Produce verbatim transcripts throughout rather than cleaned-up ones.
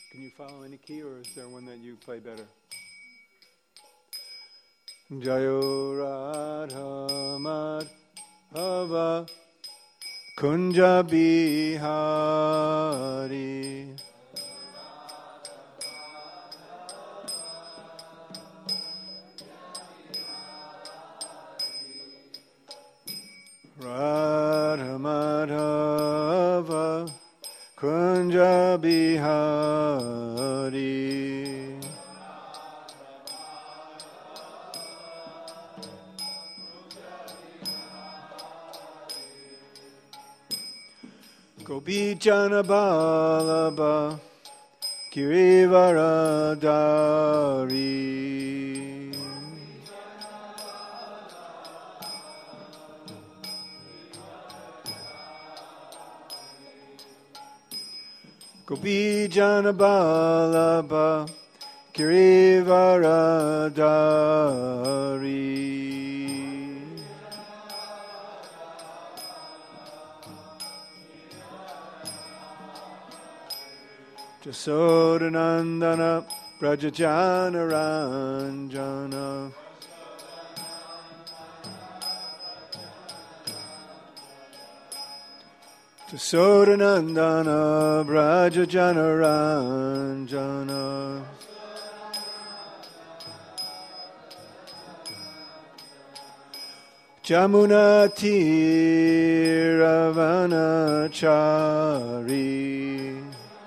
Can you follow any key, or is there one that you play better? Jayo Radha Madhava Kunja Bihari Radha Madhava Kunja Bihari Gopi Jana Balaba Girivaradari Gopi Jana Balaba Girivaradari Jasodanandana Brajajana Ranjana Jasodanandana Brajajana Ranjana Jamuna Tiravanachari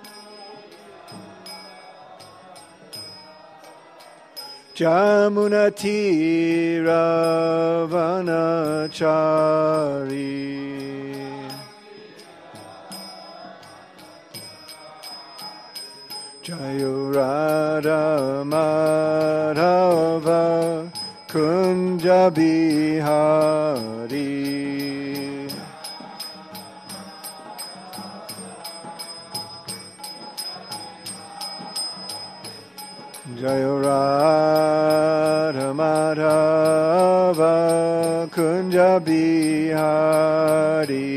Jamuna Tiravanachari Jayo Radha Madhava Kunja Bihari Jayo Radha Madhava Kunja Bihari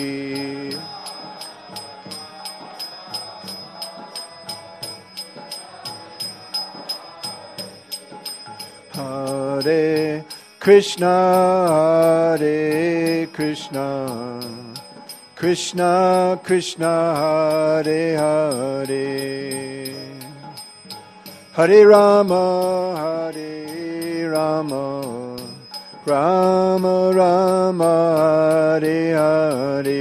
Hare Krishna, Hare Krishna, Krishna Krishna, Hare Hare, Hare Rama, Hare Rama, Rama Rama, Hare Hare.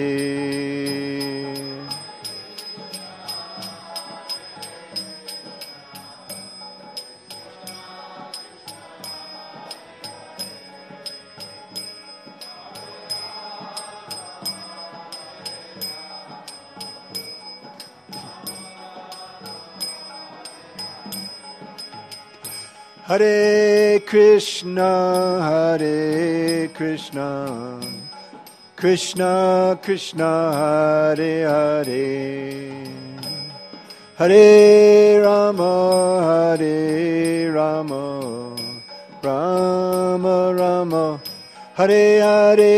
Hare Krishna, Hare Krishna, Krishna Krishna, Hare Hare, Hare Rama, Hare Rama, Rama Rama, Hare Hare.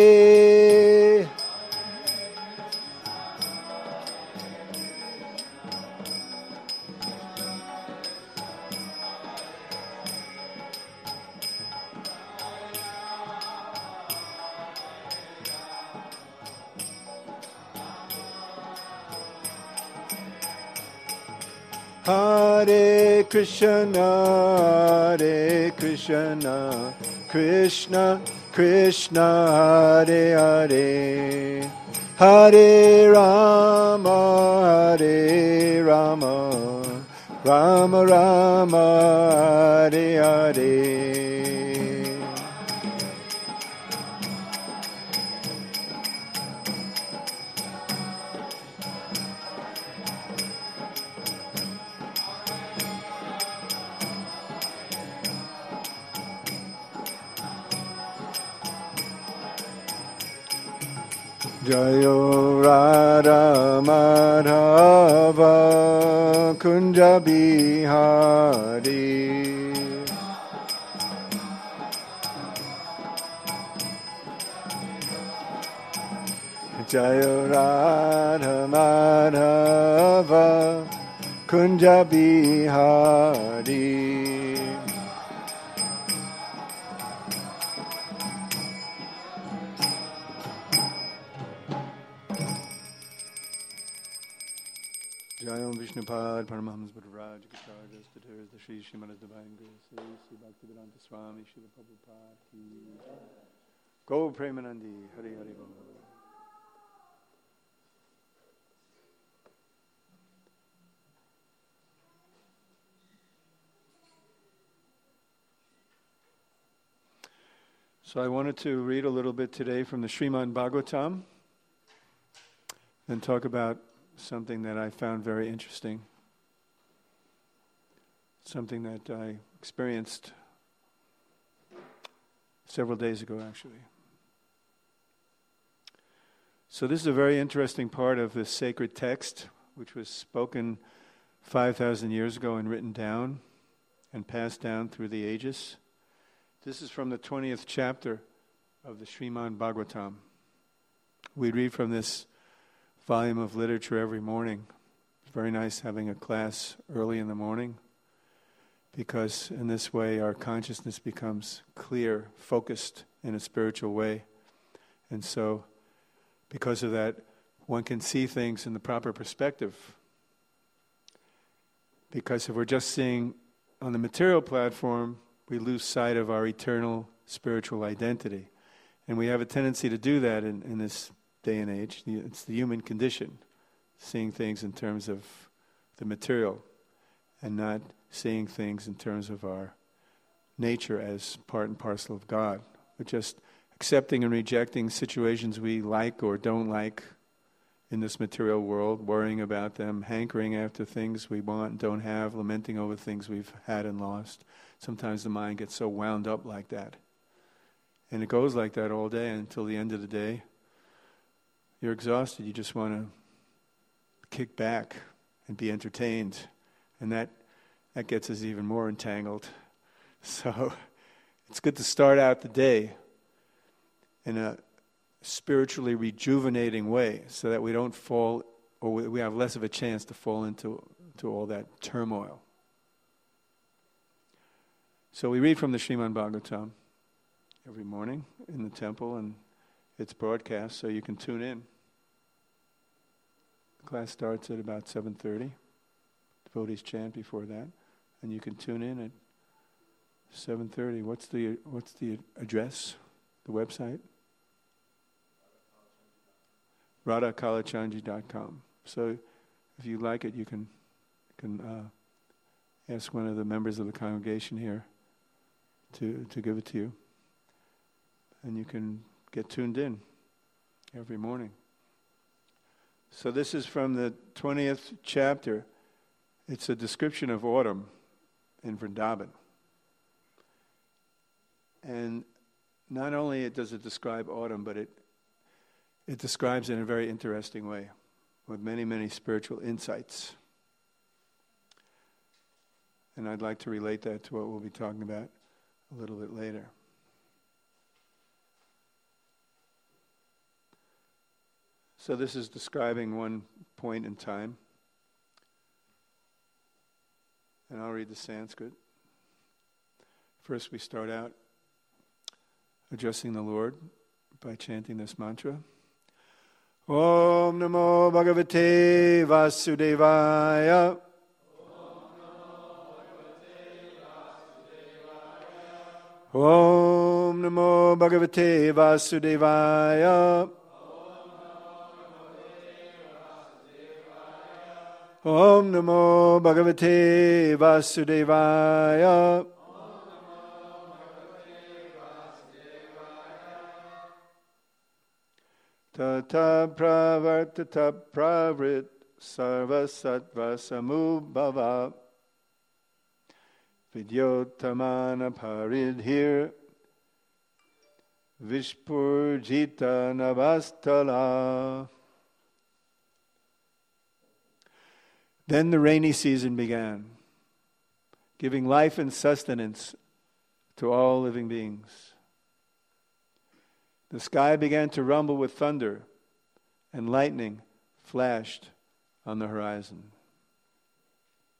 Hare Krishna, Hare Krishna, Krishna Krishna, Hare Hare, Hare Rama, Hare Rama, Rama Rama, Hare Hare. Jayo Radha Madhava Kunja Bihari Jayo Radha Madhava Kunja Bihari. Jayam Vishnupad Paramahams Bhadravaj Gacharya Statir the Sri Srimad Divine Grace Sri Bhaktivedanta Swami Srila Prabhupada Ki Go Premanandi Hari Hari Bol. So I wanted to read a little bit today from the Srimad Bhagavatam and talk about something that I found very interesting, something that I experienced several days ago, actually. So this is a very interesting part of this sacred text, which was spoken five thousand years ago and written down and passed down through the ages. This is from the twentieth chapter of the Srimad Bhagavatam. We read from this volume of literature every morning. It's very nice having a class early in the morning, because in this way our consciousness becomes clear, focused in a spiritual way. And so, because of that, one can see things in the proper perspective. Because if we're just seeing on the material platform, we lose sight of our eternal spiritual identity. And we have a tendency to do that in, in this day and age. It's the human condition, seeing things in terms of the material and not seeing things in terms of our nature as part and parcel of God. We're just accepting and rejecting situations we like or don't like in this material world, worrying about them, hankering after things we want and don't have, lamenting over things we've had and lost. Sometimes the mind gets so wound up like that. And it goes like that all day until the end of the day. You're exhausted. You just want to kick back and be entertained. And that, that gets us even more entangled. So it's good to start out the day in a spiritually rejuvenating way so that we don't fall, or we have less of a chance to fall into to all that turmoil. So we read from the Srimad Bhagavatam every morning in the temple, and it's broadcast, so you can tune in. The class starts at about seven thirty. Devotees chant before that, and you can tune in at seven thirty. What's the what's the address? The website? radha kalachandji dot com. So if you like it, you can can uh, ask one of the members of the congregation here to, to give it to you. And you can get tuned in every morning. So this is from the twentieth chapter. It's a description of autumn in Vrindavan. And not only does it describe autumn, but it it describes it in a very interesting way, with many, many spiritual insights. And I'd like to relate that to what we'll be talking about a little bit later. So this is describing one point in time. And I'll read the Sanskrit. First we start out addressing the Lord by chanting this mantra. Om Namo Bhagavate Vasudevaya. Om Namo Bhagavate Vasudevaya. Om Namo Bhagavate Vasudevaya. Tata pravartata pravrit sarva sattva samubhava vidyotamana paridhir vishpurjita navastala. Then the rainy season began, giving life and sustenance to all living beings. The sky began to rumble with thunder, and lightning flashed on the horizon.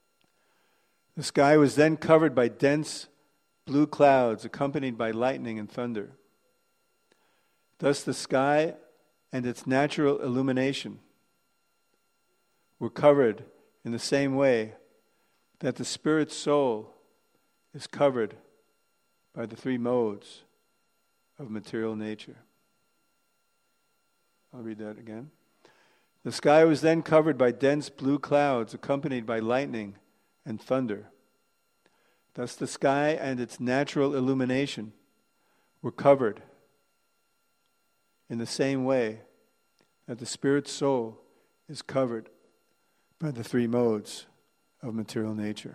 The sky was then covered by dense blue clouds accompanied by lightning and thunder. Thus the sky and its natural illumination were covered in the same way that the spirit soul is covered by the three modes of material nature. I'll read that again. The sky was then covered by dense blue clouds accompanied by lightning and thunder. Thus the sky and its natural illumination were covered in the same way that the spirit soul is covered by the three modes of material nature.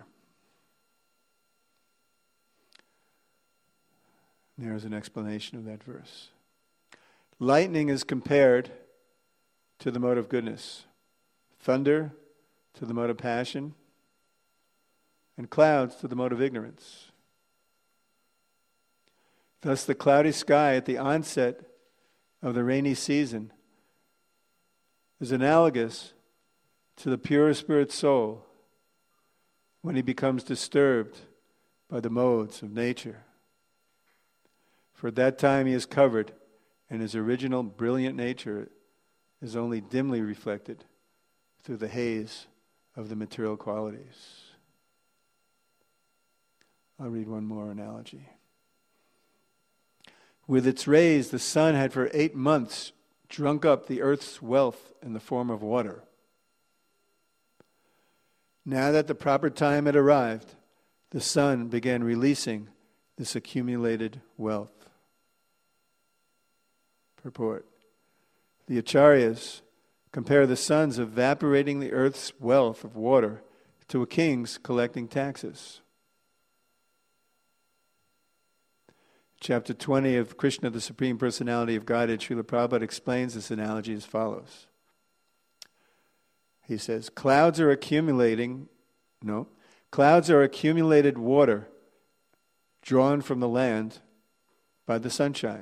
There's an explanation of that verse. Lightning is compared to the mode of goodness, thunder to the mode of passion, and clouds to the mode of ignorance. Thus the cloudy sky at the onset of the rainy season is analogous to the pure spirit soul when he becomes disturbed by the modes of nature. For at that time he is covered, and his original brilliant nature is only dimly reflected through the haze of the material qualities. I'll read one more analogy. With its rays, the sun had for eight months drunk up the earth's wealth in the form of water. Now that the proper time had arrived, the sun began releasing this accumulated wealth. Purport. The Acharyas compare the sun's evaporating the earth's wealth of water to a king's collecting taxes. Chapter twenty of Krishna, the Supreme Personality of Godhead, Srila Prabhupada explains this analogy as follows. He says, clouds are accumulating, no, clouds are accumulated water drawn from the land by the sunshine.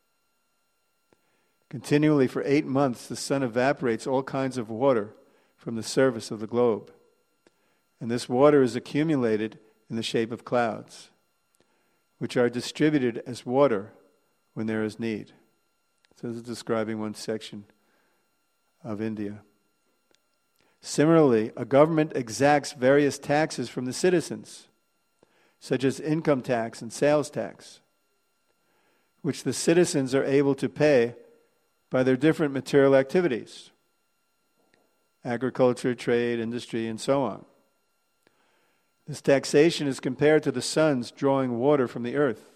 Continually for eight months, the sun evaporates all kinds of water from the surface of the globe. And this water is accumulated in the shape of clouds, which are distributed as water when there is need. So this is describing one section of India. Similarly, a government exacts various taxes from the citizens, such as income tax and sales tax, which the citizens are able to pay by their different material activities, agriculture, trade, industry, and so on. This taxation is compared to the sun's drawing water from the earth.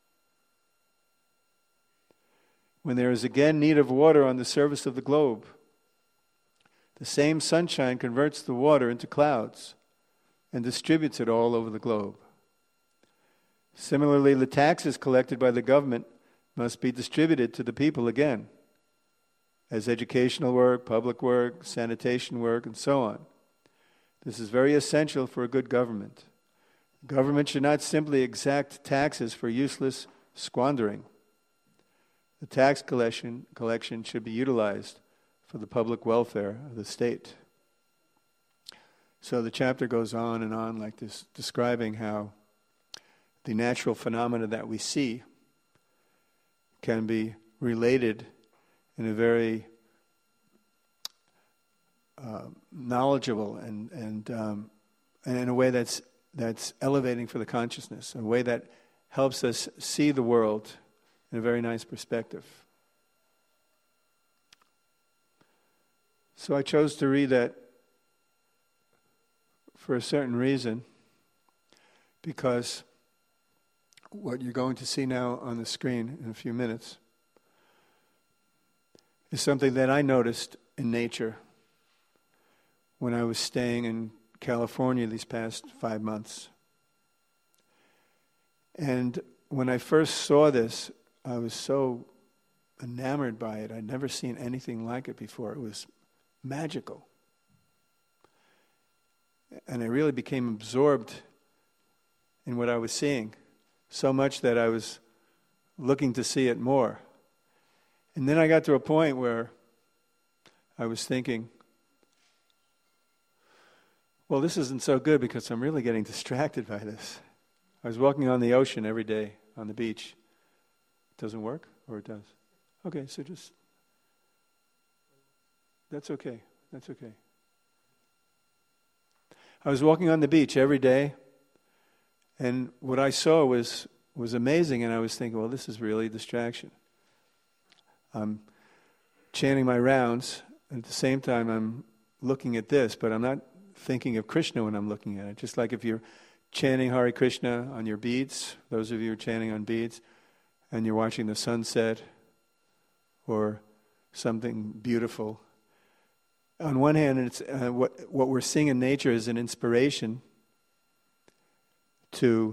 When there is again need of water on the surface of the globe, the same sunshine converts the water into clouds and distributes it all over the globe. Similarly, the taxes collected by the government must be distributed to the people again, as educational work, public work, sanitation work, and so on. This is very essential for a good government. Government should not simply exact taxes for useless squandering. The tax collection, collection should be utilized for the public welfare of the state. So the chapter goes on and on like this, describing how the natural phenomena that we see can be related in a very uh, knowledgeable and and, um, and in a way that's that's elevating for the consciousness, in a way that helps us see the world in a very nice perspective. So I chose to read that for a certain reason, because what you're going to see now on the screen in a few minutes is something that I noticed in nature when I was staying in California these past five months. And when I first saw this, I was so enamored by it. I'd never seen anything like it before. It was magical. And I really became absorbed in what I was seeing, so much that I was looking to see it more. And then I got to a point where I was thinking, well, this isn't so good because I'm really getting distracted by this. I was walking on the ocean every day on the beach. It doesn't work, or it does? Okay, so just, that's okay, that's okay. I was walking on the beach every day, and what I saw was was amazing, and I was thinking, well, this is really a distraction. I'm chanting my rounds, and at the same time I'm looking at this, but I'm not thinking of Krishna when I'm looking at it. Just like if you're chanting Hare Krishna on your beads, those of you who are chanting on beads, and you're watching the sunset or something beautiful. On one hand, it's uh, what what we're seeing in nature is an inspiration to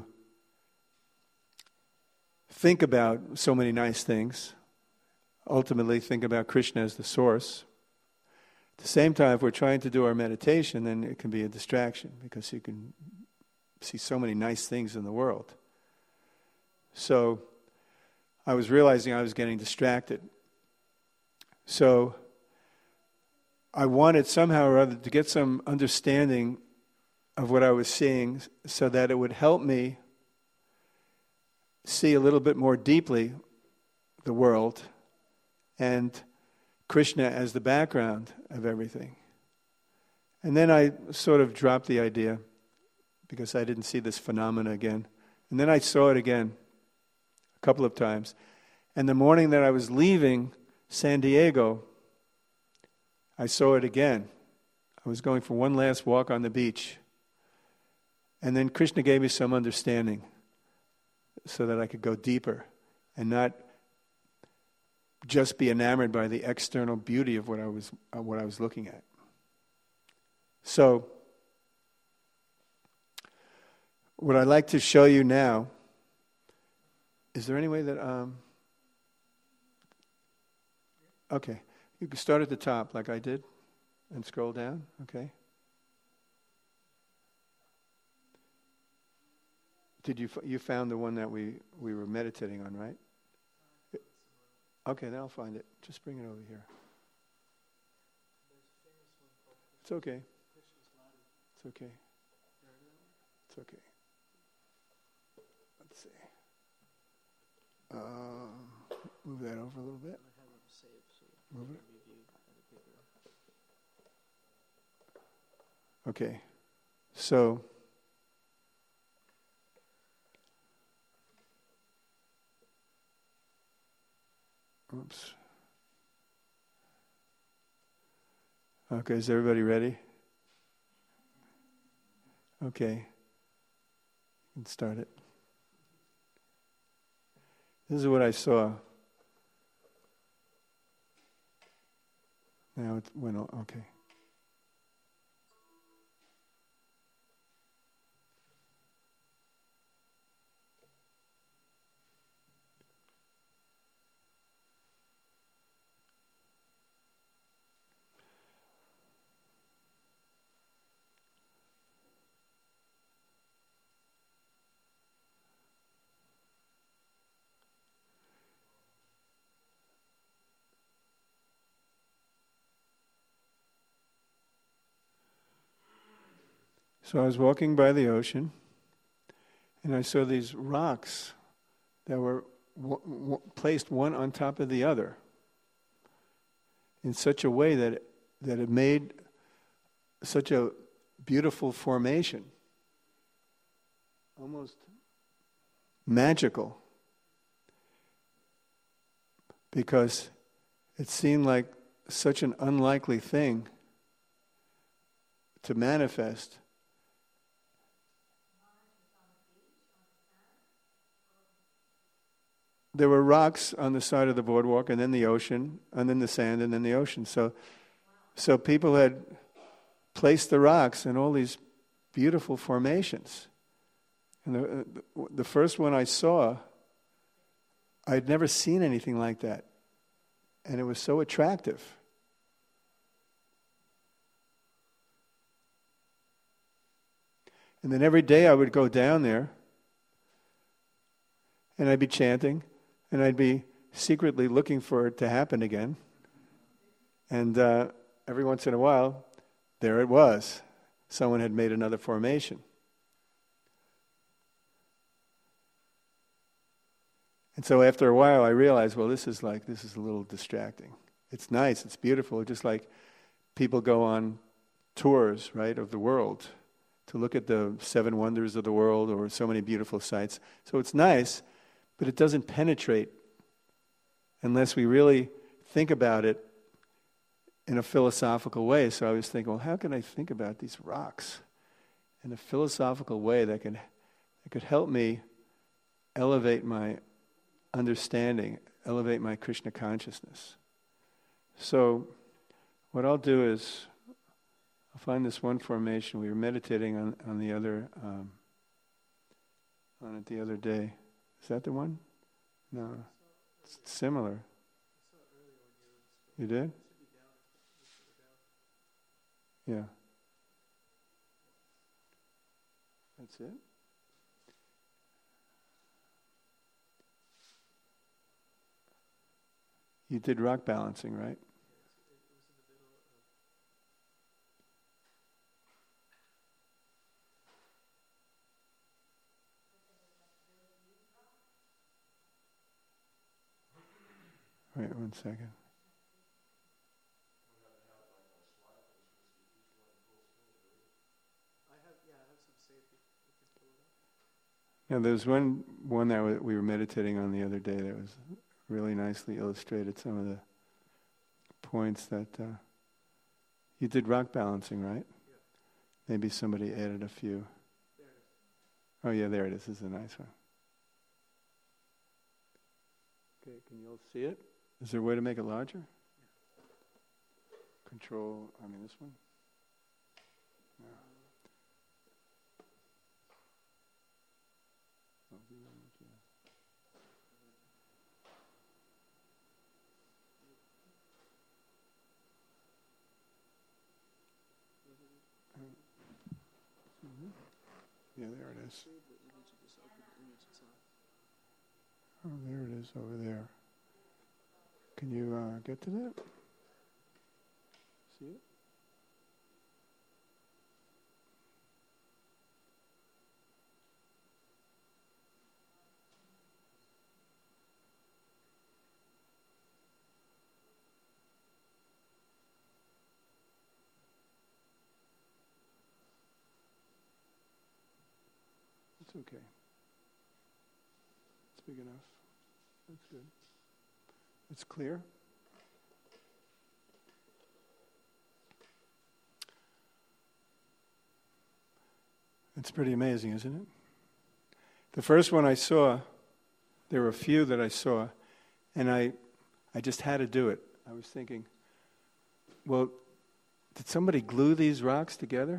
think about so many nice things. Ultimately, think about Krishna as the source. At the same time, if we're trying to do our meditation, then it can be a distraction because you can see so many nice things in the world. So I was realizing I was getting distracted. So I wanted somehow or other to get some understanding of what I was seeing so that it would help me see a little bit more deeply the world and Krishna as the background of everything. And then I sort of dropped the idea because I didn't see this phenomena again. And then I saw it again a couple of times. And the morning that I was leaving San Diego, I saw it again. I was going for one last walk on the beach. And then Krishna gave me some understanding so that I could go deeper and not just be enamored by the external beauty of what I was uh, what I was looking at. So, what I'd like to show you now, is there any way that, um, okay, you can start at the top like I did and scroll down, okay? Did you, you found the one that we, we were meditating on, right? Okay, then I'll find it. Just bring it over here. It's okay. It's okay. It's okay. Let's see. Uh, move that over a little bit. Move it. Okay. So, oops. Okay, is everybody ready? Okay. You can start it. This is what I saw. Now it went on. Okay. So I was walking by the ocean, and I saw these rocks that were w- w- placed one on top of the other in such a way that it, that it made such a beautiful formation, almost magical, because it seemed like such an unlikely thing to manifest. There were rocks on the side of the boardwalk, and then the ocean, and then the sand, and then the ocean. So, so people had placed the rocks in all these beautiful formations. And the, the first one I saw, I'd never seen anything like that. And it was so attractive. And then every day I would go down there, and I'd be chanting, and I'd be secretly looking for it to happen again. And uh, every once in a while, there it was. someone had made another formation. And so after a while I realized, well, this is like, this is a little distracting. It's nice, it's beautiful, just like people go on tours, right, of the world to look at the seven wonders of the world or so many beautiful sights. So it's nice, but it doesn't penetrate unless we really think about it in a philosophical way. So I was thinking, well, how can I think about these rocks in a philosophical way that can that could help me elevate my understanding, elevate my Krishna consciousness? So what I'll do is I'll find this one formation. We were meditating on, on the other um, on it the other day. Is that the one? No. It's similar. You did? Yeah. That's it? You did rock balancing, right? Wait one second. Yeah, there's one one that we were meditating on the other day that was really nicely illustrated some of the points that uh, you did rock balancing, right? Yeah. Maybe somebody added a few. Oh yeah, there it is. This is a nice one. Okay, can you all see it? Is there a way to make it larger? Control, I mean this one? No. Oh, the image, yeah. Mm-hmm. Yeah, there it is. Oh, there it is over there. Can you uh, get to that? See it? It's okay. It's big enough. That's good. It's clear. It's pretty amazing, isn't it? The first one I saw, there were a few that I saw, and I, I just had to do it. I was thinking, well, did somebody glue these rocks together?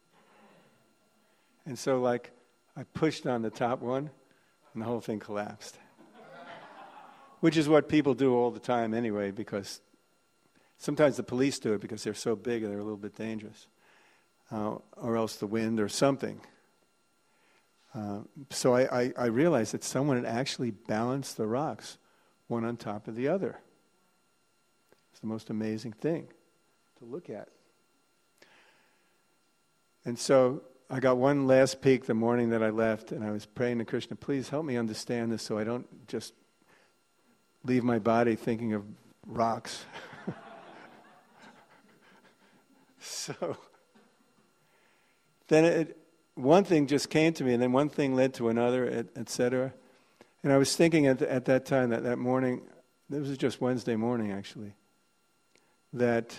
And so, like, I pushed on the top one, and the whole thing collapsed. Which is what people do all the time anyway, because sometimes the police do it because they're so big and they're a little bit dangerous. Uh, or else the wind or something. Uh, so I, I, I realized that someone had actually balanced the rocks, one on top of the other. It's the most amazing thing to look at. And so I got one last peek the morning that I left, and I was praying to Krishna, please help me understand this so I don't just leave my body thinking of rocks. So then it, one thing just came to me, and then one thing led to another, et, et cetera. And I was thinking at, the, at that time, that, that morning, this was just Wednesday morning actually, that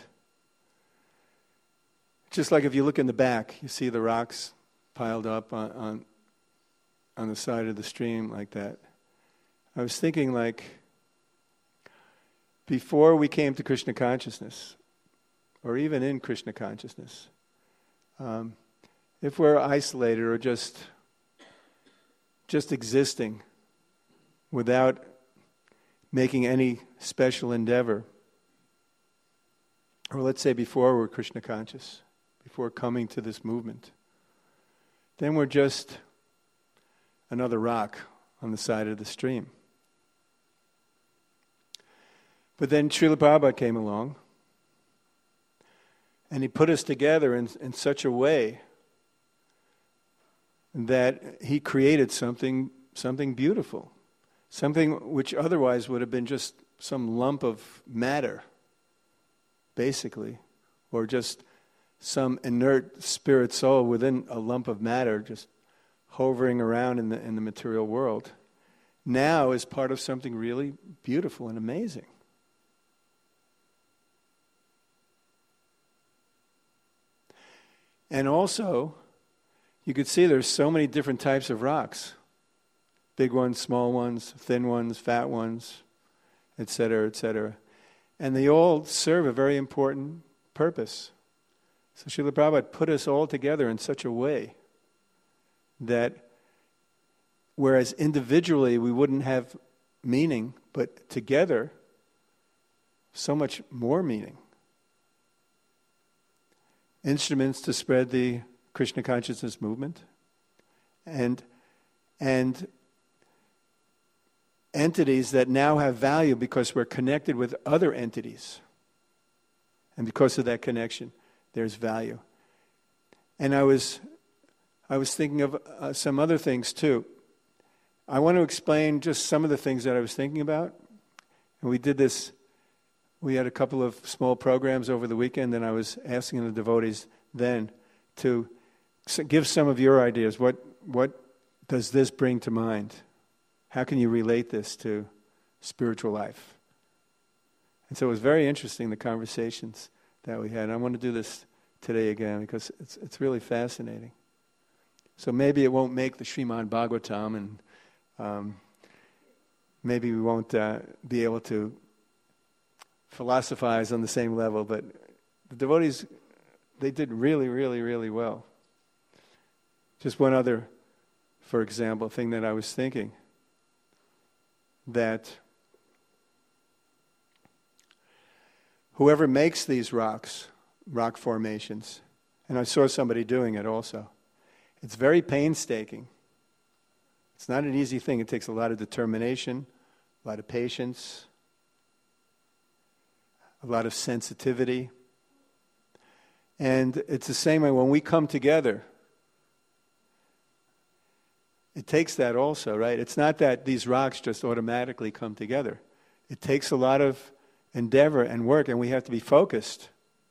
just like if you look in the back, you see the rocks piled up on, on, on the side of the stream like that. I was thinking like, before we came to Krishna consciousness, or even in Krishna consciousness, um, if we're isolated or just just existing without making any special endeavor, or let's say before we're Krishna conscious, before coming to this movement, then we're just another rock on the side of the stream. But then Srila Prabhupada came along, And he put us together in, in such a way that he created something, something beautiful, something which otherwise would have been just some lump of matter, basically, or just some inert spirit soul within a lump of matter just hovering around in the in the material world, now is part of something really beautiful and amazing. And also, you could see there's so many different types of rocks. Big ones, small ones, thin ones, fat ones, et cetera, et cetera. And they all serve a very important purpose. So Srila Prabhupada put us all together in such a way that whereas individually we wouldn't have meaning, but together, so much more meaning. Instruments to spread the Krishna consciousness movement, and and entities that now have value because we're connected with other entities. And because of that connection, there's value. And I was I was thinking of uh, some other things too. I want to explain just some of the things that I was thinking about. And we did this, we had a couple of small programs over the weekend, and I was asking the devotees then to give some of your ideas. What what does this bring to mind? How can you relate this to spiritual life? And so it was very interesting, the conversations that we had. And I want to do this today again because it's it's really fascinating. So maybe it won't make the Srimad Bhagavatam, and um, maybe we won't uh, be able to philosophize on the same level, but the devotees, they did really, really, really well. Just one other, for example, thing that I was thinking, that whoever makes these rocks, rock formations, and I saw somebody doing it also, it's very painstaking. It's not an easy thing. It takes a lot of determination, a lot of patience, a lot of sensitivity. And it's the same way when we come together. It takes that also, right? It's not that these rocks just automatically come together. It takes a lot of endeavor and work, and we have to be focused.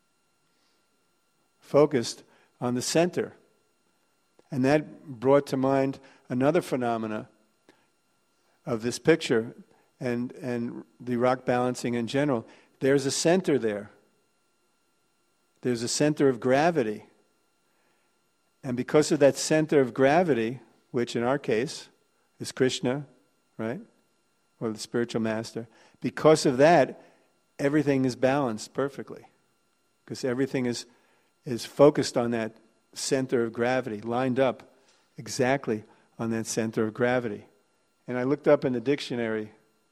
Focused on the center. And that brought to mind another phenomena of this picture and, and the rock balancing in general. There's a center there. There's a center of gravity. And because of that center of gravity, which in our case is Krishna, right? Or the spiritual master, because of that, everything is balanced perfectly. Because everything is, is focused on that center of gravity, lined up exactly on that center of gravity. And I looked up in the dictionary.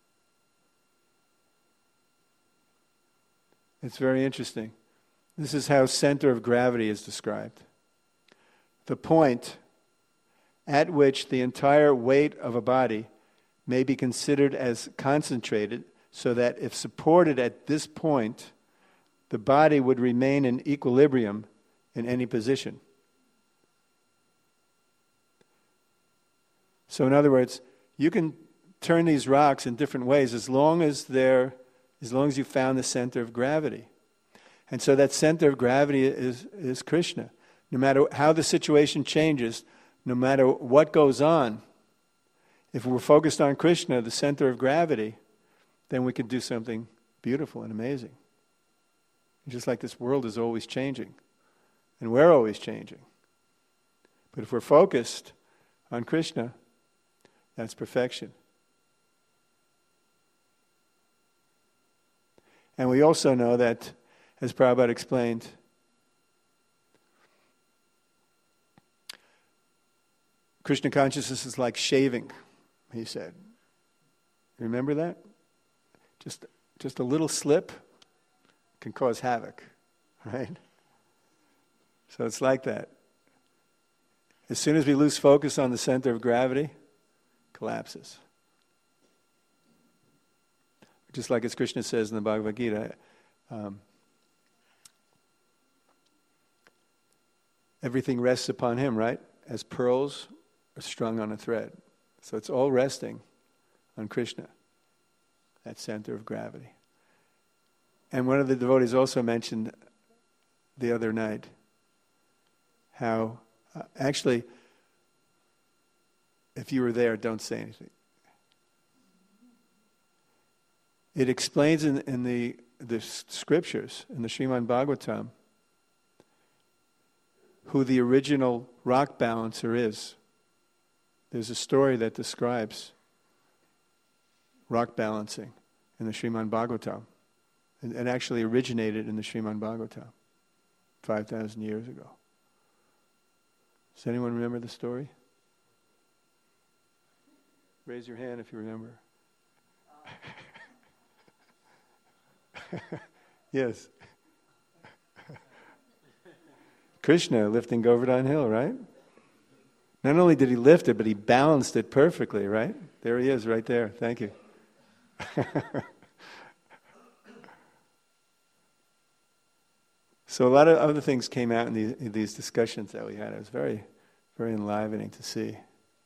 It's very interesting. This is how center of gravity is described. The point at which the entire weight of a body may be considered as concentrated, so that if supported at this point, the body would remain in equilibrium in any position. So in other words, you can turn these rocks in different ways as long as they're, as long as you found the center of gravity. And so that center of gravity is, is Krishna. No matter how the situation changes, no matter what goes on, if we're focused on Krishna, the center of gravity, then we can do something beautiful and amazing. Just like this world is always changing, and we're always changing. But if we're focused on Krishna, that's perfection. And we also know that, as Prabhupada explained, Krishna consciousness is like shaving, he said. Remember that? Just, just a little slip can cause havoc, right? So it's like that. As soon as we lose focus on the center of gravity, collapses. Just like as Krishna says in the Bhagavad Gita, um, everything rests upon him, right? As pearls are strung on a thread. So it's all resting on Krishna, that center of gravity. And one of the devotees also mentioned the other night how, uh, actually, if you were there, don't say anything. It explains in, in the, the scriptures, in the Srimad Bhagavatam, who the original rock balancer is. There's a story that describes rock balancing in the Srimad Bhagavatam. It, it actually originated in the Srimad Bhagavatam five thousand years ago. Does anyone remember the story? Raise your hand if you remember. Yes. Krishna lifting Govardhan Hill, right? Not only did he lift it, but he balanced it perfectly, right? There he is, right there. Thank you. So a lot of other things came out in these, in these discussions that we had. It was very, very enlivening to see.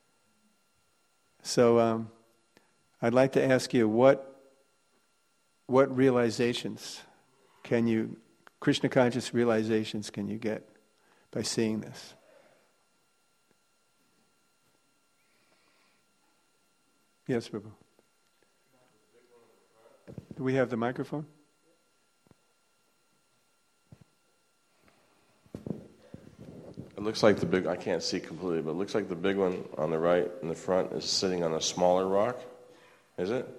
So um, I'd like to ask you, what what realizations can you, Krishna conscious realizations can you get by seeing this? Yes, Prabhu. Do we have the microphone? It looks like the big, I can't see completely, but it looks like the big one on the right in the front is sitting on a smaller rock. Is it?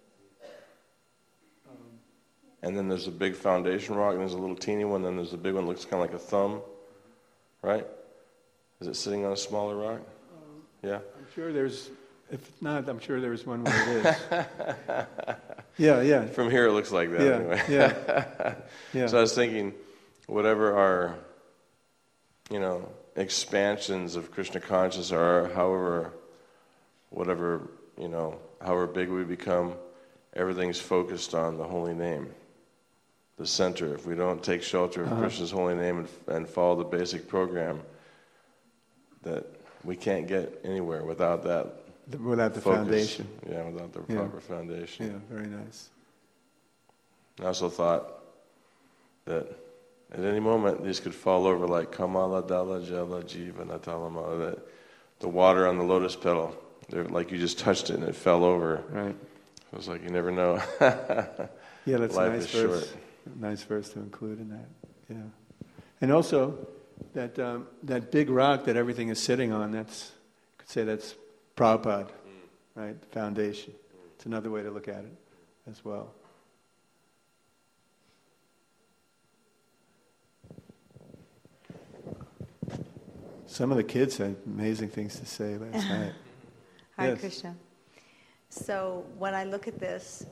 Um, and then there's a big foundation rock, and there's a little teeny one, then there's a big one that looks kind of like a thumb, right? Is it sitting on a smaller rock? Um, yeah? I'm sure there's, if not, I'm sure there's one where it is. Yeah, yeah. From here it looks like that yeah, anyway. Yeah, yeah. So I was thinking, whatever our, you know, expansions of Krishna consciousness are, however, whatever, you know, however big we become, everything's focused on the holy name, the center. If we don't take shelter of uh-huh. Krishna's holy name and, and follow the basic program, that we can't get anywhere without that. Without the focus. Foundation. Yeah, without the yeah. proper foundation. Yeah, very nice. I also thought that at any moment these could fall over like Kamala Dala Jala Jivana Talama, that the water on the lotus petal, like you just touched it and it fell over. Right. I was like, you never know. Yeah, that's Life a nice is verse. short. Nice verse to include in that. Yeah. And also that um, that big rock that everything is sitting on, that's, you could say that's Prabhupada, mm. right? The foundation. Mm. It's another way to look at it as well. Some of the kids had amazing things to say last night. Hare Yes. Krishna. So when I look at this,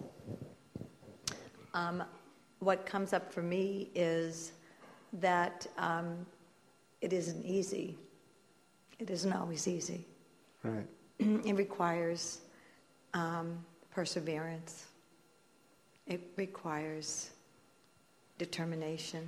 um, what comes up for me is that um, it isn't easy. It isn't always easy. Right. It requires um, perseverance. It requires determination.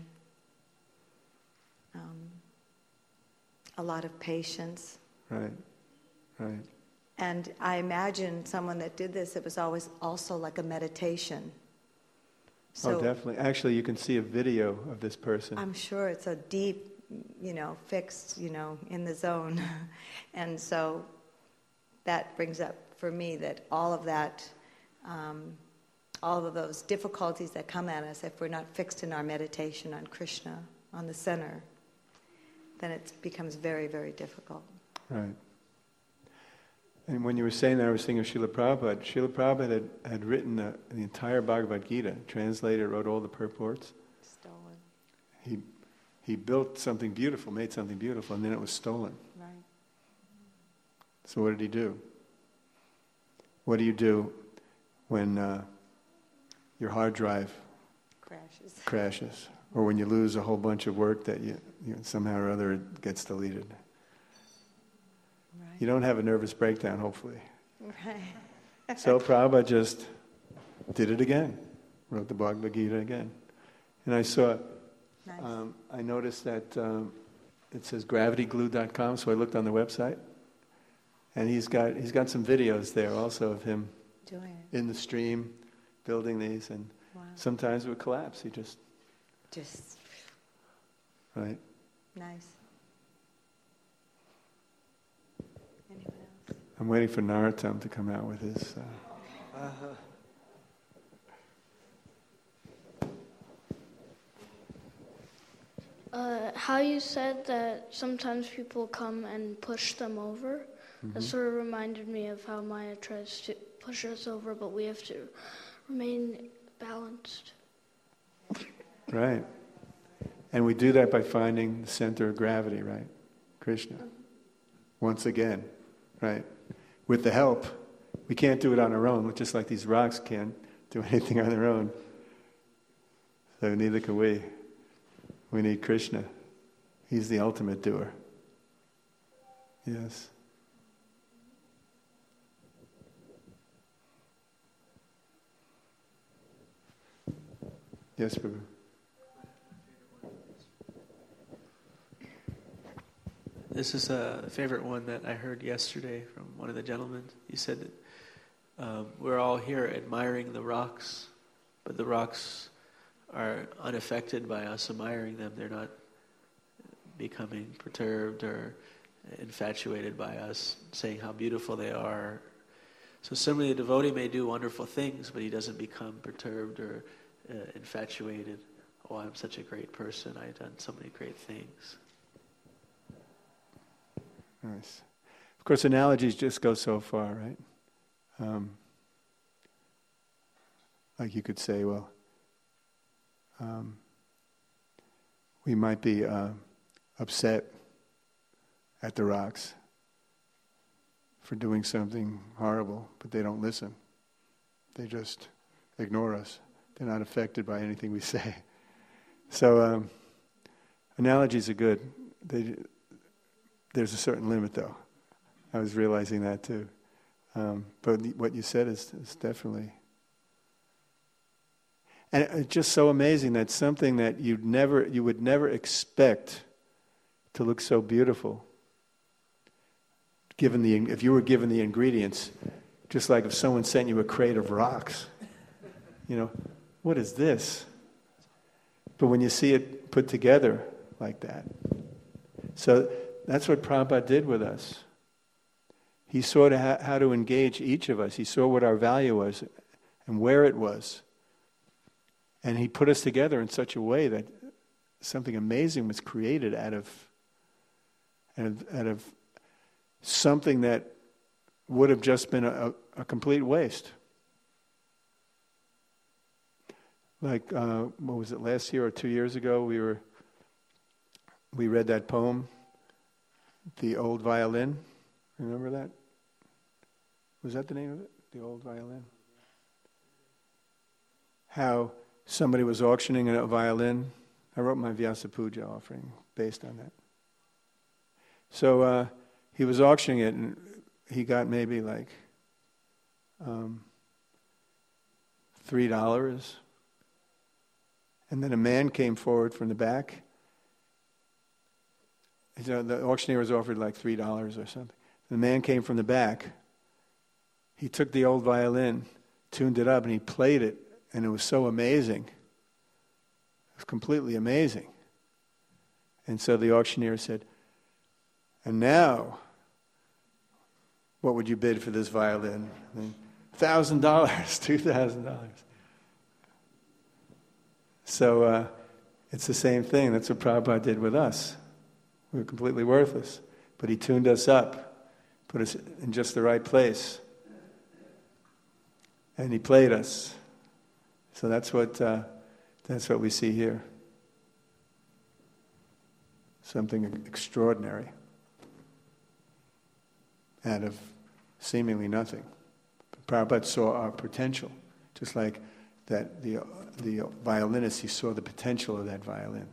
Um, a lot of patience. Right, right. And I imagine someone that did this, it was always also like a meditation. So oh, definitely. Actually, you can see a video of this person. I'm sure it's a deep, you know, fixed, you know, in the zone. And so that brings up for me that all of that, um, all of those difficulties that come at us, if we're not fixed in our meditation on Krishna, on the center, then it becomes very, very difficult. Right. And when you were saying that, I was thinking of Srila Prabhupada. Srila Prabhupada had, had written the, the entire Bhagavad Gita, translated, wrote all the purports. Stolen. He he built something beautiful, made something beautiful, and then it was stolen. Right. So what did he do? What do you do when uh, your hard drive Crashes. crashes? Or when you lose a whole bunch of work that you, you know, somehow or other it gets deleted? Right. You don't have a nervous breakdown, hopefully. Right. So Prabhupada just did it again, wrote the Bhagavad Gita again. And I saw, Nice. um, I noticed that um, it says gravity glue dot com, so I looked on the website. And he's got he's got some videos there also of him Doing it. in the stream, building these, and Wow. sometimes it would collapse. He just, Just right? nice. Anyone else? I'm waiting for Narottam to come out with his... Uh, Uh-huh. Uh, how you said that sometimes people come and push them over, Mm-hmm. that sort of reminded me of how Maya tries to push us over, but we have to remain balanced. right. And we do that by finding the center of gravity, right? Krishna. Once again, right? With the help. We can't do it on our own, just like these rocks can't do anything on their own. So neither can we. We need Krishna. He's the ultimate doer. Yes. Yes, Prabhu. This is a favorite one that I heard yesterday from one of the gentlemen. He said that um, we're all here admiring the rocks, but the rocks are unaffected by us admiring them. They're not becoming perturbed or infatuated by us, saying how beautiful they are. So similarly, a devotee may do wonderful things, but he doesn't become perturbed or uh, infatuated. Oh, I'm such a great person. I've done so many great things. Nice. Of course, analogies just go so far, right? Um, like you could say, well, um, we might be uh, upset at the rocks for doing something horrible, but they don't listen. They just ignore us. They're not affected by anything we say. So um, analogies are good. They, there's a certain limit, though. I was realizing that too. Um, but what you said is, is definitely... And it's just so amazing that something that you'd never, you would never expect to look so beautiful, given the if you were given the ingredients, just like if someone sent you a crate of rocks, you know, what is this? But when you see it put together like that, so that's what Prabhupada did with us. He saw to ha- how to engage each of us. He saw what our value was and where it was. And he put us together in such a way that something amazing was created out of, out of, out of something that would have just been a, a complete waste. Like, uh, what was it, last year or two years ago, we were, we read that poem, The Old Violin. Remember that? Was that the name of it? The Old Violin? How somebody was auctioning a violin. I wrote my Vyasa Puja offering based on that. So uh, he was auctioning it, and he got maybe like um, three dollars. And then a man came forward from the back. So the auctioneer was offered like three dollars or something. The man came from the back. He took the old violin, tuned it up, and he played it, and it was so amazing. It was completely amazing. And so the auctioneer said, "And now, what would you bid for this violin?" one thousand dollars, two thousand dollars. So uh, it's the same thing. That's what Prabhupada did with us. We were completely worthless. But he tuned us up, put us in just the right place. And he played us. So that's what uh, that's what we see here. Something extraordinary out of seemingly nothing. But Prabhupada saw our potential, just like that the the violinist, he saw the potential of that violin.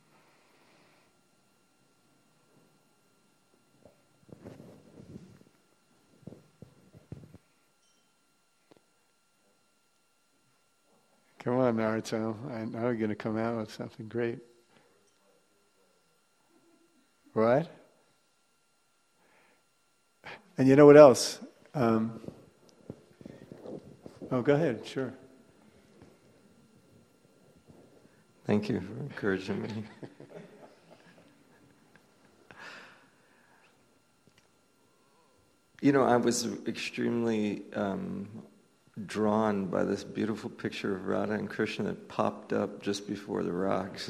Come on, Naruto. I know you're going to come out with something great. Right? And you know what else? Um, oh, go ahead, sure. Thank you for encouraging me. You know, I was extremely um, drawn by this beautiful picture of Radha and Krishna that popped up just before the rocks.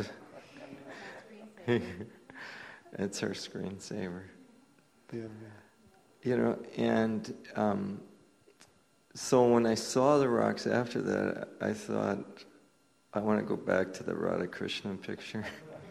It's her screensaver. Yeah, yeah. You know, and um, so when I saw the rocks after that, I thought, I want to go back to the Radha Krishna picture.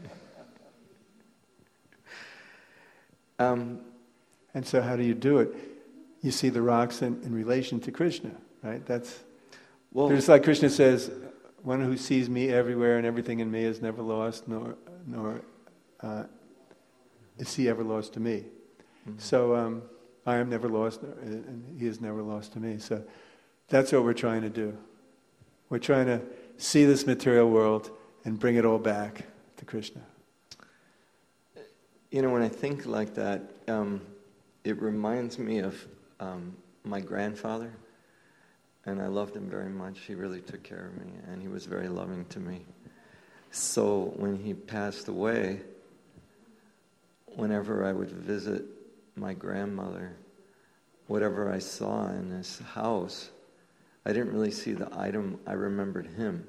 um, And so how do you do it? You see the rocks in, in relation to Krishna, right? That's well, just like Krishna says, one who sees me everywhere and everything in me is never lost, nor nor uh, is he ever lost to me. Mm-hmm. So um, I am never lost, and he is never lost to me. So that's what we're trying to do. We're trying to see this material world and bring it all back to Krishna. You know, when I think like that, um, it reminds me of um, my grandfather, and I loved him very much. He really took care of me, and he was very loving to me. So when he passed away, whenever I would visit my grandmother, whatever I saw in his house, I didn't really see the item, I remembered him.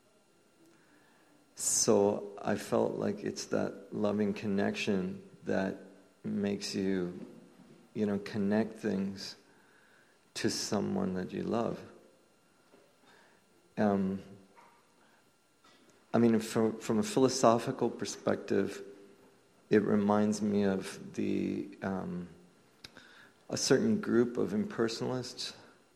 So I felt like it's that loving connection that makes you, you know, connect things to someone that you love. Um, I mean, from, from a philosophical perspective, it reminds me of the um, a certain group of impersonalists,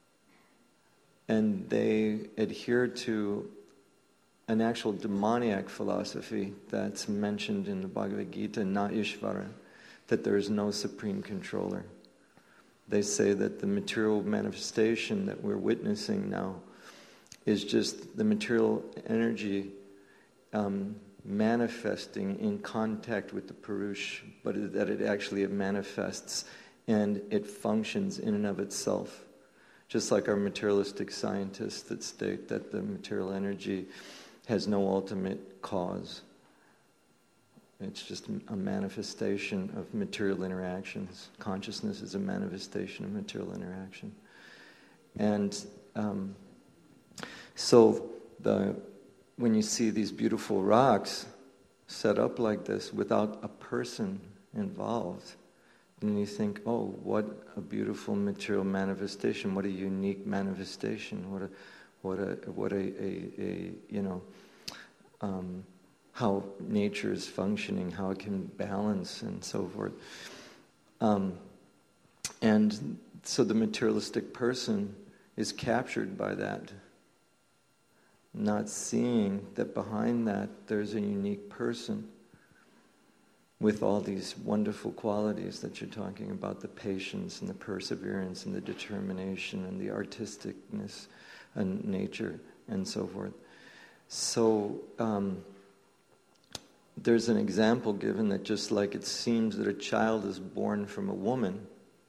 and they adhere to an actual demoniac philosophy that's mentioned in the Bhagavad Gita, na Ishvara, that there is no supreme controller. They say that the material manifestation that we're witnessing now is just the material energy um, manifesting in contact with the Purush, but it, that it actually it manifests and it functions in and of itself. Just like our materialistic scientists that state that the material energy has no ultimate cause. It's just a manifestation of material interactions. Consciousness is a manifestation of material interaction. And um, so the when you see these beautiful rocks set up like this without a person involved, then you think, oh, what a beautiful material manifestation, what a unique manifestation, what a what a what a, a, a you know um, how nature is functioning, how it can balance and so forth. Um, and so the materialistic person is captured by that, not seeing that behind that there's a unique person with all these wonderful qualities that you're talking about, the patience and the perseverance and the determination and the artisticness and nature and so forth. So um, there's an example given that just like it seems that a child is born from a woman,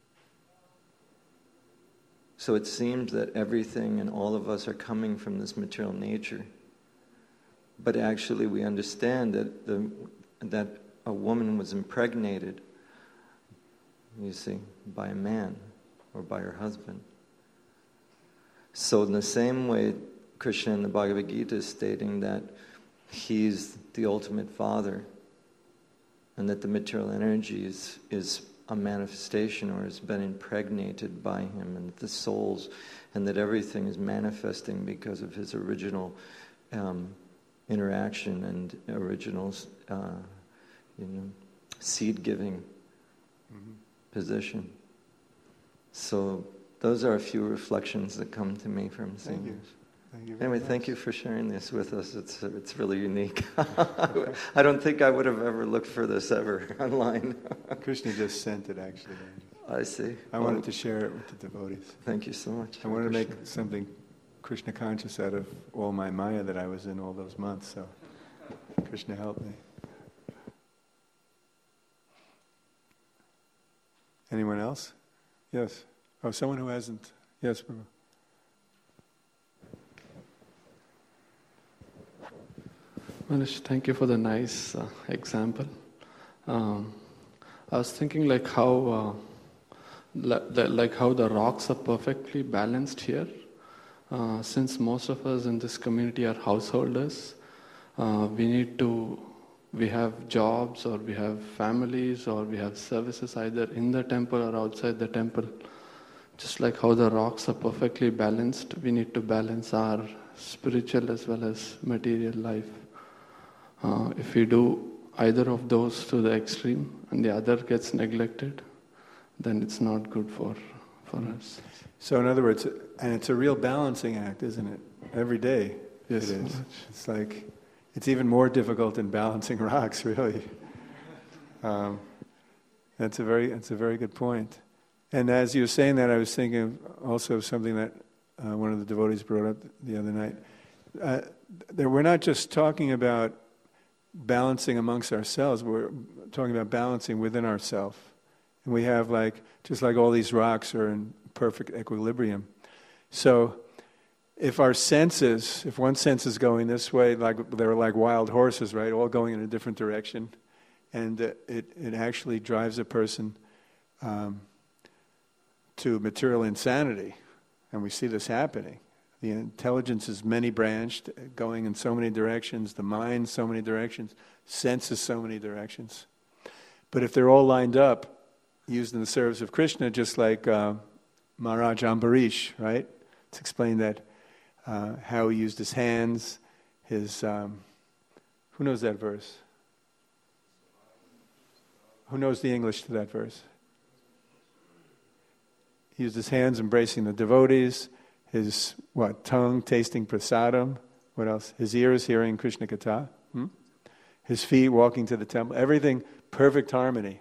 so it seems that everything and all of us are coming from this material nature. But actually we understand that the that a woman was impregnated, you see, by a man or by her husband. So in the same way, Krishna in the Bhagavad Gita is stating that he's the ultimate father and that the material energy is, is a manifestation or has been impregnated by him, and that the souls and that everything is manifesting because of his original um, interaction and original uh, you know, seed-giving mm-hmm. position. So those are a few reflections that come to me from seeing Thank you. this. Thank you very Anyway, much. thank you for sharing this with us. It's it's really unique. I don't think I would have ever looked for this ever online. Krishna just sent it, actually. I see. I Well, wanted to share it with the devotees. Thank you so much. I wanted to make something Krishna conscious out of all my Maya that I was in all those months, so Krishna helped me. Anyone else? Yes. Oh, someone who hasn't. Yes, Prabhu. Manish, thank you for the nice uh, example. Um, I was thinking like how, uh, li- the, like how the rocks are perfectly balanced here. Uh, since most of us in this community are householders, uh, we need to, we have jobs or we have families or we have services either in the temple or outside the temple. Just like how the rocks are perfectly balanced, we need to balance our spiritual as well as material life. Uh, if we do either of those to the extreme and the other gets neglected, then it's not good for, for us. So in other words, and it's a real balancing act, isn't it? Every day Yes, it is. Maharaj. It's like, it's even more difficult than balancing rocks, really. Um, that's a very, that's a very good point. And as you were saying that, I was thinking of also of something that uh, one of the devotees brought up the other night. Uh, that we're not just talking about balancing amongst ourselves, we're talking about balancing within ourselves. And we have like, just like all these rocks are in perfect equilibrium. So if our senses, if one sense is going this way, like they're like wild horses, right, all going in a different direction, and uh, it, it actually drives a person um, to material insanity. And we see this happening. The intelligence is many-branched, going in so many directions, the mind so many directions, senses so many directions. But if they're all lined up, used in the service of Krishna, just like uh, Maharaj Ambarish, right? It's explained that uh, how he used his hands, his... Um, who knows that verse? Who knows the English to that verse? He used his hands embracing the devotees, his, what, tongue tasting prasadam, what else? His ears hearing Krishna Katha, hmm? His feet walking to the temple, everything perfect harmony.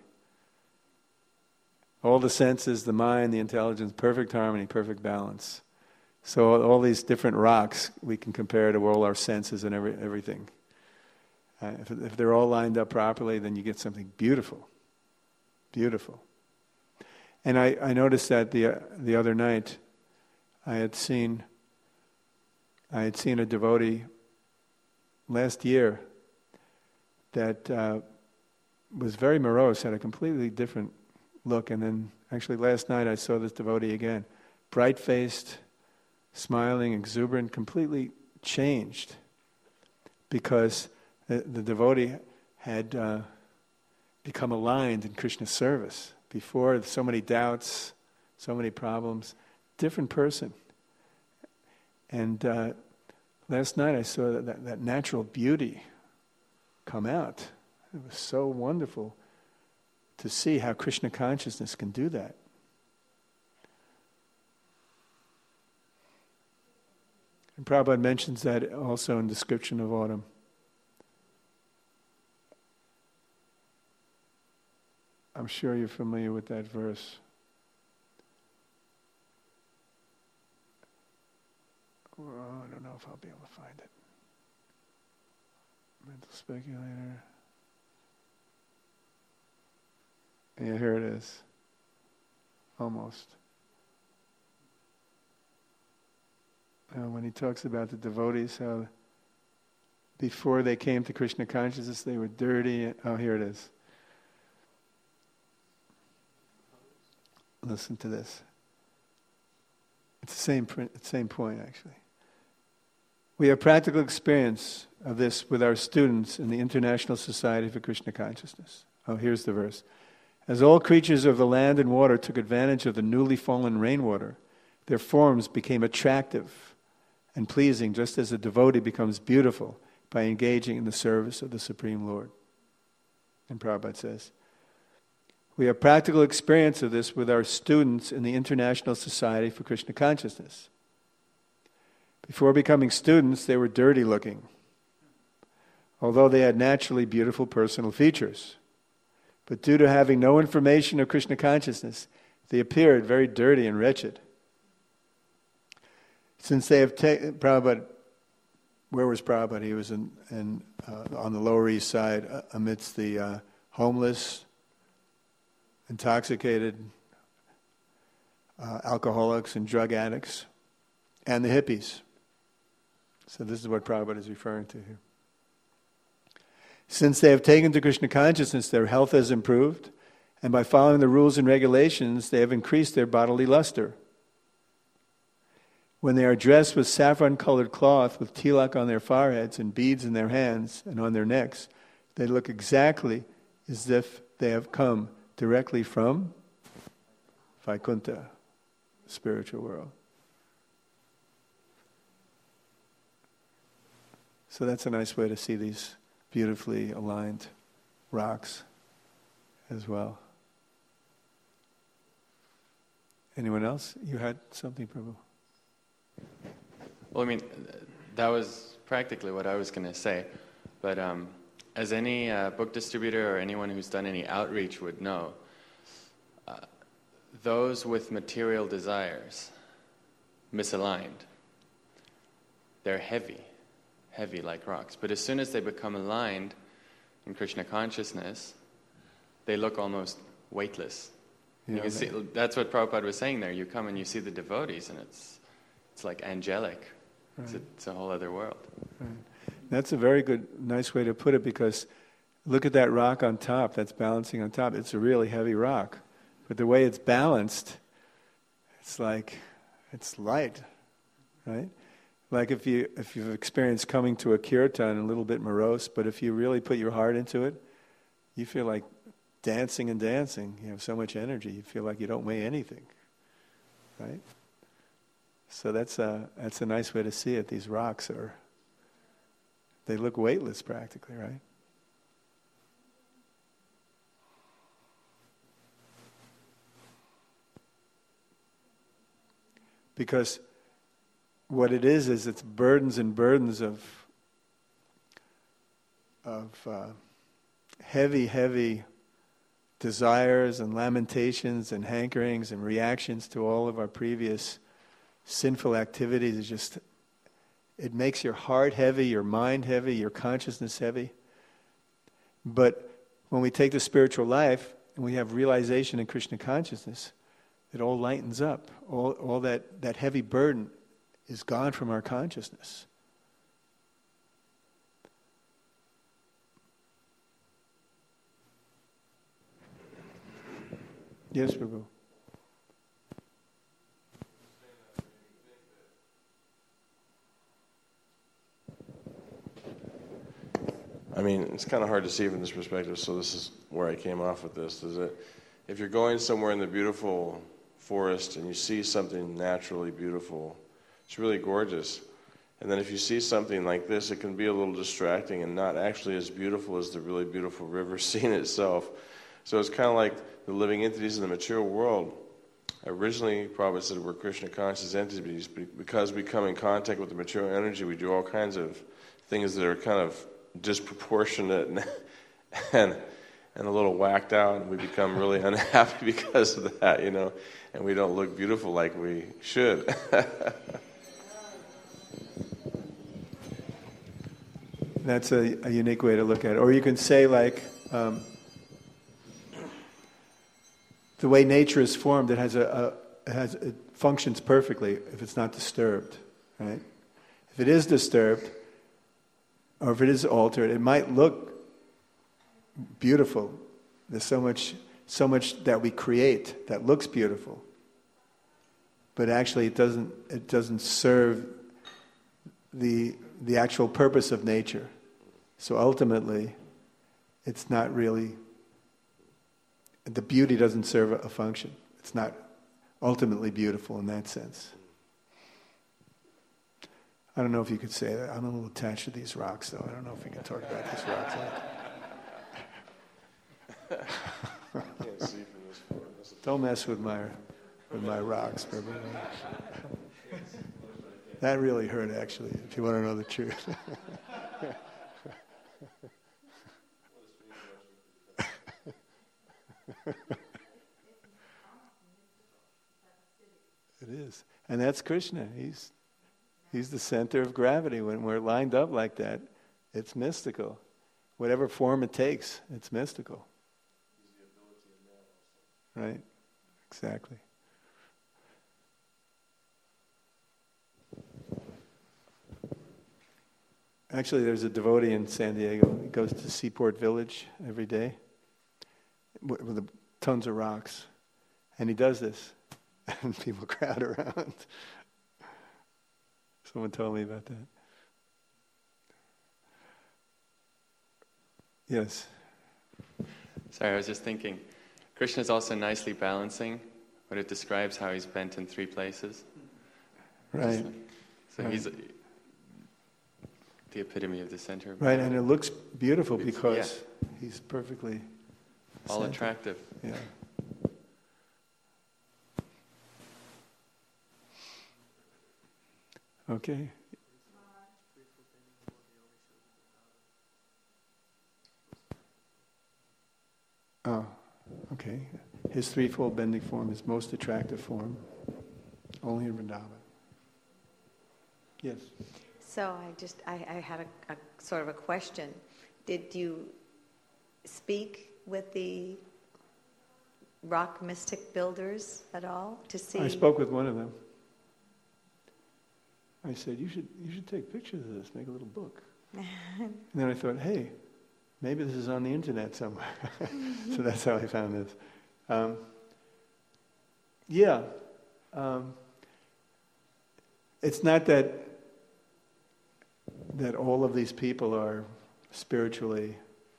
All the senses, the mind, the intelligence, perfect harmony, perfect balance. So all these different rocks we can compare to all our senses and every, everything. Uh, if, if they're all lined up properly, then you get something beautiful. Beautiful. And I, I noticed that the uh, the other night, I had seen I had seen a devotee last year that uh, was very morose, had a completely different look, and then actually last night I saw this devotee again, bright-faced, smiling, exuberant, completely changed, because the, the devotee had uh, become aligned in Krishna's service. Before, so many doubts, so many problems, different person. And uh, last night I saw that, that, that natural beauty come out. It was so wonderful to see how Krishna consciousness can do that. And Prabhupada mentions that also in Description of Autumn. I'm sure you're familiar with that verse. Oh, I don't know if I'll be able to find it. Mental speculator. Yeah, here it is. Almost. Uh, when he talks about the devotees, how before they came to Krishna consciousness, they were dirty. Oh, here it is. Listen to this. It's the same print, same point, actually. We have practical experience of this with our students in the International Society for Krishna Consciousness. Oh, here's the verse. As all creatures of the land and water took advantage of the newly fallen rainwater, their forms became attractive and pleasing, just as a devotee becomes beautiful by engaging in the service of the Supreme Lord. And Prabhupada says, we have practical experience of this with our students in the International Society for Krishna Consciousness. Before becoming students, they were dirty looking, although they had naturally beautiful personal features. But due to having no information of Krishna consciousness, they appeared very dirty and wretched. Since they have taken, Prabhupada, where was Prabhupada? He was in, in, uh, on the Lower East Side uh, amidst the uh, homeless, intoxicated, uh, alcoholics and drug addicts, and the hippies. So this is what Prabhupada is referring to here. Since they have taken to Krishna consciousness, their health has improved, and by following the rules and regulations, they have increased their bodily luster. When they are dressed with saffron-colored cloth, with tilak on their foreheads and beads in their hands and on their necks, they look exactly as if they have come directly from Vaikuntha, the spiritual world. So that's a nice way to see these beautifully aligned rocks as well. Anyone else? You had something, Prabhu? Well, I mean, that was practically what I was going to say. But um, as any uh, book distributor or anyone who's done any outreach would know, uh, those with material desires, misaligned, they're heavy, heavy like rocks. But as soon as they become aligned in Krishna consciousness, they look almost weightless. Yeah, you can see, that's what Prabhupada was saying there. You come and you see the devotees, and it's it's like angelic. Right. It's, a, it's a whole other world. Right. That's a very good, nice way to put it, because look at that rock on top that's balancing on top. It's a really heavy rock. But the way it's balanced, it's like, it's light, right? Like if, you, if you've experienced coming to a kirtan, a little bit morose, but if you really put your heart into it, you feel like dancing and dancing. You have so much energy. You feel like you don't weigh anything, right? So that's a, that's a nice way to see it. These rocks are, they look weightless practically, right? Because what it is, is it's burdens and burdens of, of uh, heavy, heavy desires and lamentations and hankerings and reactions to all of our previous sinful activities. Is just, it makes your heart heavy, your mind heavy, your consciousness heavy. But when we take the spiritual life and we have realization in Krishna consciousness, it all lightens up. All, all that, that heavy burden is gone from our consciousness. Yes, Prabhu. I mean, it's kind of hard to see from this perspective, so this is where I came off with this, is that if you're going somewhere in the beautiful forest and you see something naturally beautiful, it's really gorgeous. And then if you see something like this, it can be a little distracting and not actually as beautiful as the really beautiful river scene itself. So it's kind of like the living entities in the material world. Originally, Prabhupada said we're Krishna conscious entities, but because we come in contact with the material energy, we do all kinds of things that are kind of disproportionate and and, and a little whacked out, and we become really unhappy because of that, you know, and we don't look beautiful like we should. That's a, a unique way to look at it. Or you can say, like, um, the way nature is formed, it has a, a it has it functions perfectly if it's not disturbed, right? If it is disturbed, or if it is altered, it might look beautiful. There's so much, so much that we create that looks beautiful, but actually it doesn't. It doesn't serve the the actual purpose of nature. So ultimately, it's not really. The beauty doesn't serve a function. It's not ultimately beautiful in that sense. I don't know if you could say that. I'm a little attached to these rocks, though. I don't know if we can talk about these rocks. Can't see from this far. Don't mess with my with my rocks, Prabhu. That really hurt, actually, if you want to know the truth. It is. And that's Krishna. He's he's the center of gravity. When we're lined up like that, it's mystical. Whatever form it takes, it's mystical. Right? Exactly. Actually, there's a devotee in San Diego. He goes to Seaport Village every day with, with tons of rocks. And he does this. And people crowd around. Someone told me about that. Yes. Sorry, I was just thinking. Krishna is also nicely balancing, but it describes how he's bent in three places. Right. So right. he's the epitome of the center. Right, and it looks beautiful It's, because yeah. he's perfectly all centered. attractive. Yeah. Okay. Oh, okay. His threefold bending form is most attractive form, only in Vrindavan. Yes. So I just, I, I had a, a sort of a question. Did you speak with the rock mystic builders at all to see? I spoke with one of them. I said, you should you should take pictures of this, make a little book. And then I thought, hey, maybe this is on the internet somewhere. So that's how I found this. Um, yeah. Um, it's not that that all of these people are spiritually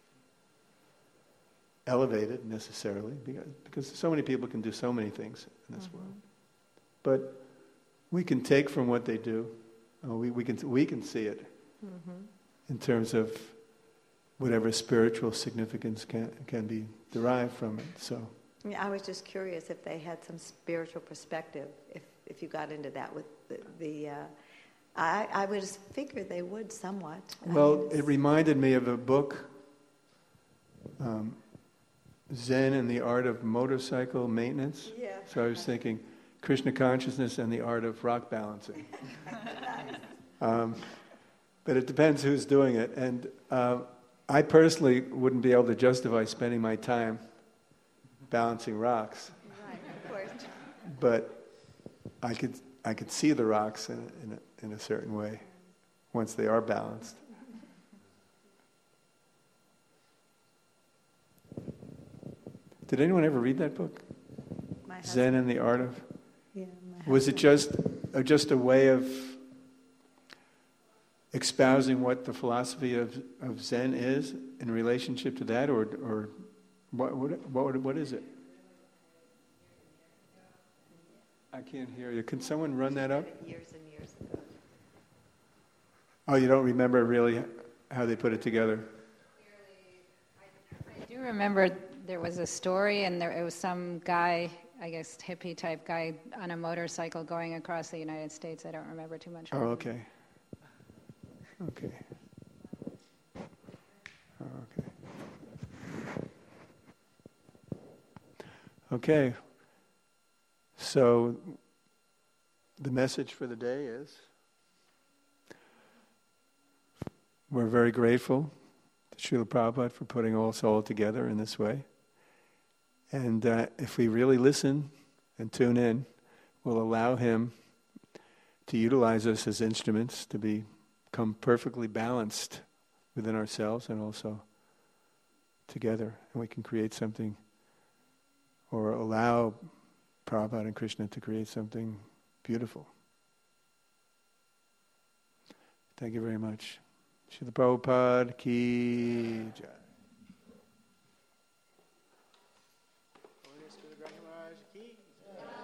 elevated necessarily, because, because so many people can do so many things in this mm-hmm. world. But we can take from what they do. Uh, we, we can we can see it mm-hmm. in terms of whatever spiritual significance can can be derived from it. So, yeah, I was just curious if they had some spiritual perspective. If if you got into that with the, the uh, I I would figure they would somewhat. Well, I mean, it reminded me of a book, um, Zen and the Art of Motorcycle Maintenance. Yeah. So I was thinking, Krishna consciousness and the art of rock balancing. um, but it depends who's doing it. And uh, I personally wouldn't be able to justify spending my time balancing rocks. Right, of course. But I could I could see the rocks in a, in a, in a certain way once they are balanced. Did anyone ever read that book? Zen and the Art of? Yeah, was it just uh, just a way of espousing what the philosophy of, of Zen is in relationship to that, or or what what what, what is it? I can't hear you. Can someone run that up? Years and years ago. Oh, you don't remember really how they put it together? I do remember there was a story, and there it was some guy, I guess hippie type guy, on a motorcycle going across the United States. I don't remember too much. Oh, okay. Okay. Oh, okay. Okay. So, the message for the day is, we're very grateful to Srila Prabhupada for putting us all together in this way. And uh, if we really listen and tune in, we'll allow him to utilize us as instruments to be, become perfectly balanced within ourselves and also together. And we can create something, or allow Prabhupada and Krishna to create something beautiful. Thank you very much. Srila Prabhupada ki jai. Ki